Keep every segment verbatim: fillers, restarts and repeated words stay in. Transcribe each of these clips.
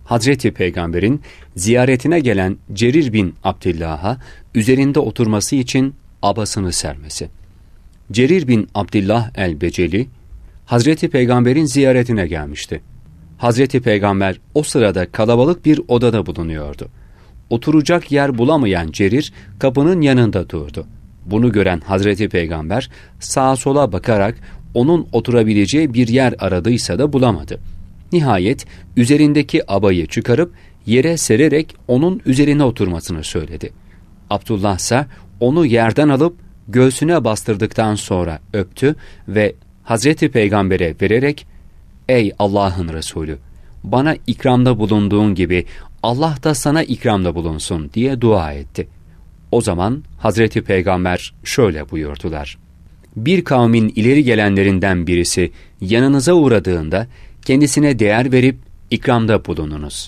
Hazreti Peygamber'in ziyaretine gelen Cerir bin Abdillah'a üzerinde oturması için abasını sermesi. Cerir bin Abdillah el-Beceli, Hazreti Peygamber'in ziyaretine gelmişti. Hazreti Peygamber o sırada kalabalık bir odada bulunuyordu. Oturacak yer bulamayan Cerir kapının yanında durdu. Bunu gören Hazreti Peygamber sağa sola bakarak onun oturabileceği bir yer aradıysa da bulamadı. Nihayet üzerindeki abayı çıkarıp yere sererek onun üzerine oturmasını söyledi. Abdullah ise onu yerden alıp göğsüne bastırdıktan sonra öptü ve Hazreti Peygamber'e vererek "Ey Allah'ın Resulü, bana ikramda bulunduğun gibi Allah da sana ikramda bulunsun" diye dua etti. O zaman Hazreti Peygamber şöyle buyurdular: "Bir kavmin ileri gelenlerinden birisi yanınıza uğradığında kendisine değer verip ikramda bulununuz."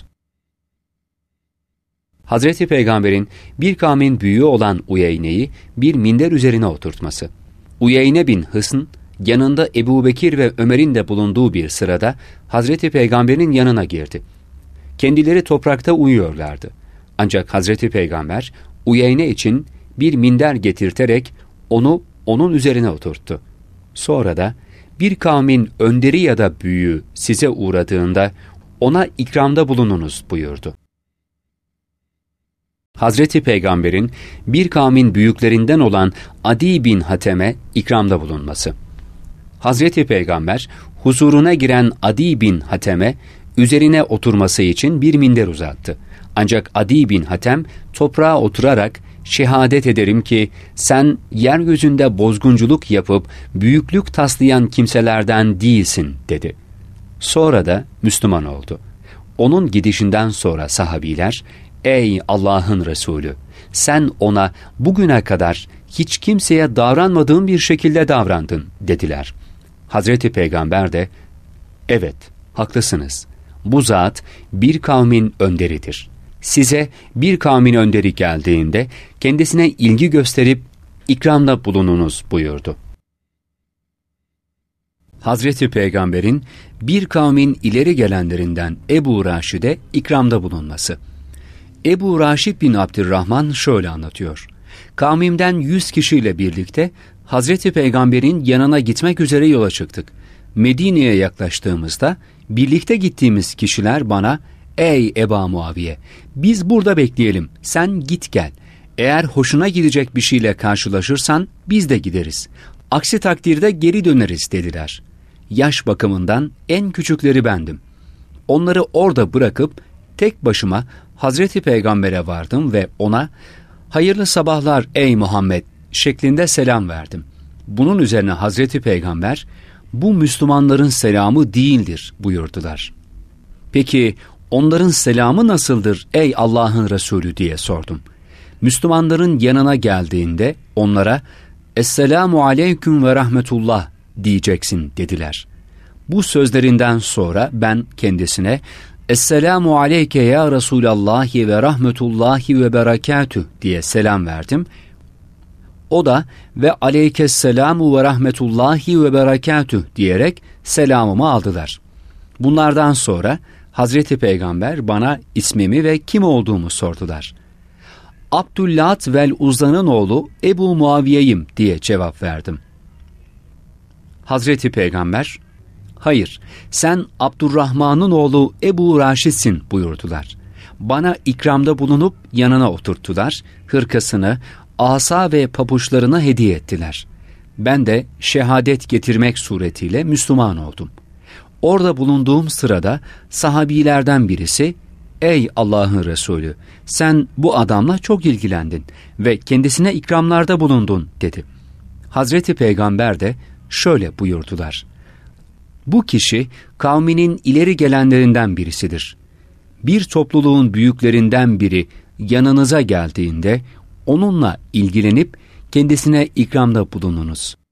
Hazreti Peygamber'in bir kavmin büyüğü olan Uyeyne'yi bir minder üzerine oturtması. Uyeyne bin Hısn, yanında Ebu Bekir ve Ömer'in de bulunduğu bir sırada Hazreti Peygamber'in yanına girdi. Kendileri toprakta uyuyorlardı. Ancak Hazreti Peygamber Uyeyne için bir minder getirterek onu onun üzerine oturttu. Sonra da bir kavmin önderi ya da büyüğü size uğradığında ona ikramda bulununuz buyurdu. Hazreti Peygamber'in bir kavmin büyüklerinden olan Adi bin Hatem'e ikramda bulunması. Hazreti Peygamber huzuruna giren Adi bin Hatem'e üzerine oturması için bir minder uzattı. Ancak Adi bin Hatem toprağa oturarak "Şehadet ederim ki sen yeryüzünde bozgunculuk yapıp büyüklük taslayan kimselerden değilsin" dedi. Sonra da Müslüman oldu. Onun gidişinden sonra sahabiler, "Ey Allah'ın Resulü, sen ona bugüne kadar hiç kimseye davranmadığın bir şekilde davrandın" dediler. Hazreti Peygamber de "Evet, haklısınız. Bu zat bir kavmin önderidir. Size bir kavmin önderi geldiğinde kendisine ilgi gösterip ikramda bulununuz" buyurdu. Hazreti Peygamber'in bir kavmin ileri gelenlerinden Ebu Raşid'e ikramda bulunması. Ebu Raşid bin Abdurrahman şöyle anlatıyor: "Kavmimden yüz kişiyle birlikte Hazreti Peygamber'in yanına gitmek üzere yola çıktık. Medine'ye yaklaştığımızda birlikte gittiğimiz kişiler bana "Ey Eba Muaviye, biz burada bekleyelim, sen git gel. Eğer hoşuna gidecek bir şeyle karşılaşırsan biz de gideriz. Aksi takdirde geri döneriz" dediler. Yaş bakımından en küçükleri bendim. Onları orada bırakıp tek başıma Hazreti Peygamber'e vardım ve ona "Hayırlı sabahlar ey Muhammed" şeklinde selam verdim. Bunun üzerine Hazreti Peygamber "Bu Müslümanların selamı değildir" buyurdular. "Peki onların selamı nasıldır ey Allah'ın Resulü?" diye sordum. Müslümanların yanına geldiğinde onlara "Esselamu aleyküm ve rahmetullah" diyeceksin dediler. Bu sözlerinden sonra ben kendisine "Esselamu aleyke ya Resulallahi ve rahmetullahi ve berekatüh" diye selam verdim. O da "Ve aleykesselamu ve rahmetullahi ve berekatüh" diyerek selamımı aldılar. Bunlardan sonra Hazreti Peygamber bana ismimi ve kim olduğumu sordular. "Abdüllat vel Uzza'nın oğlu Ebu Muaviye'yim" diye cevap verdim. Hazreti Peygamber "Hayır, sen Abdurrahman'ın oğlu Ebu Raşid'sin" buyurdular. Bana ikramda bulunup yanına oturttular, hırkasını, asa ve pabuçlarını hediye ettiler. Ben de şehadet getirmek suretiyle Müslüman oldum. Orada bulunduğum sırada sahabilerden birisi "Ey Allah'ın Resulü, sen bu adamla çok ilgilendin ve kendisine ikramlarda bulundun" dedi. Hazreti Peygamber de şöyle buyurdular: "Bu kişi kavminin ileri gelenlerinden birisidir. Bir topluluğun büyüklerinden biri yanınıza geldiğinde onunla ilgilenip kendisine ikramda bulununuz."